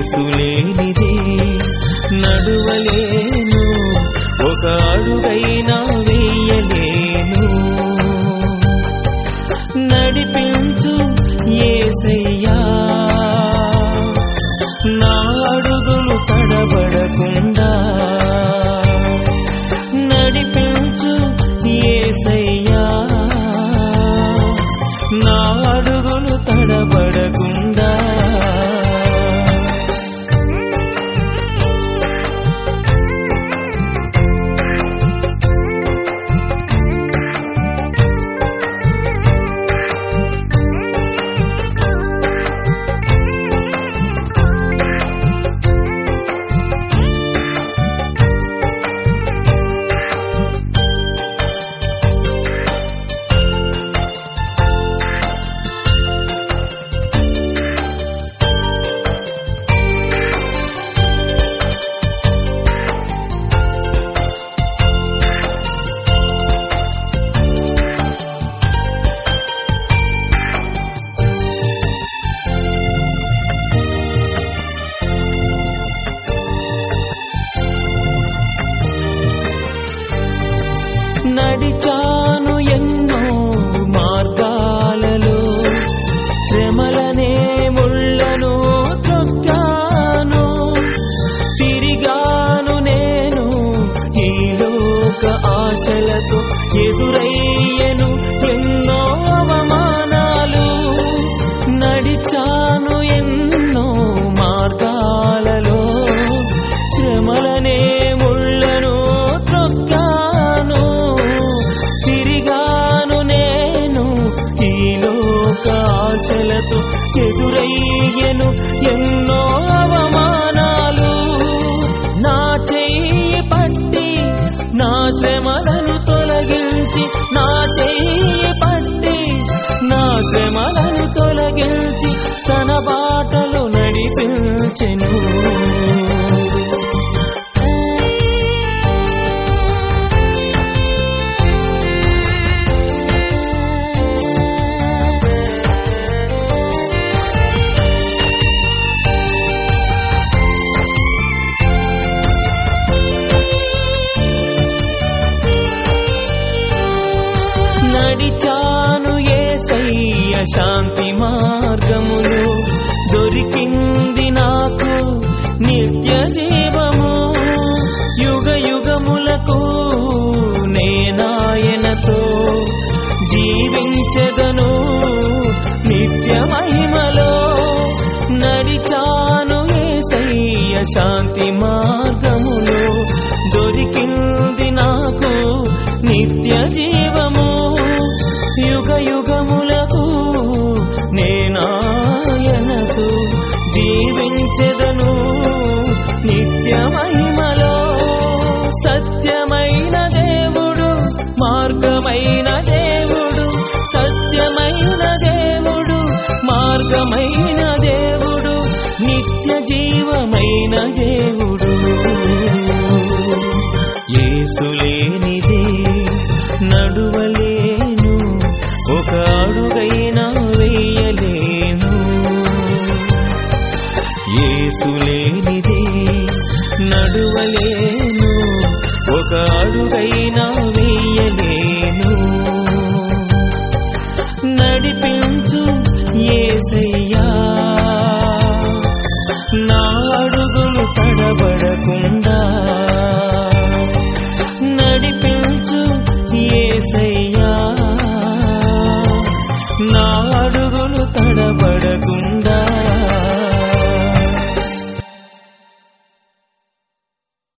యేసులేనిదే నడువలేను, ఒక అడుగైనా వేయలేను. నడిపించు యేసయ్యా, నా అడుగులు తడబడకుండా. నడిపించు యేసయ్యా, నా అడుగులు తడబడకుండా. నడిచాను ఎన్నో మార్గాలలో, శ్రమలనే ముళ్ళను తొక్కాను. తిరిగాను నేను ఈ లోక ఆశలతో, ఎదురయ్యను ఎన్నో అవమానాలు. నడిచాను ఎన్నో మార్గాలలో, శ్రమలనే ముళ్ళను తొక్కాను. తిరిగాను నేను ఈ లోక ఆశలతో, ఎదురయ్యను ఎన్నో అవమానాలు. నా చెయ్యి పట్టి నా శ్రమలను తొలగించి, నా చెయ్యి పట్టి నా శ్రమలను తొలగించి, తన బాటలో నడిపించెను. నడిచాను యేసయ్య శాంతి మార్గములో, దొరికింది నాకు నిత్య జీవము. యుగ యుగములకు నేనాయనతో జీవించెదను నిత్య మహిమలో. నడిచాను యేసయ్య శాంతి మార్గములో, దొరికింది నాకు నిత్య జీవము. యుగ యుగములకు నేనాయనకు జీవించెదను నిత్య మహిమలో. సత్యమైన దేవుడు, మార్గమైన దేవుడు, సత్యమైన దేవుడు, మార్గమైన దేవుడు, నిత్య జీవమైన దేవుడు. యేసులేనిదే నడువలేను, ఒక అడుగైనా వేయలేను. యేసులేనిదే నడువలేను, ఒక అడుగైనా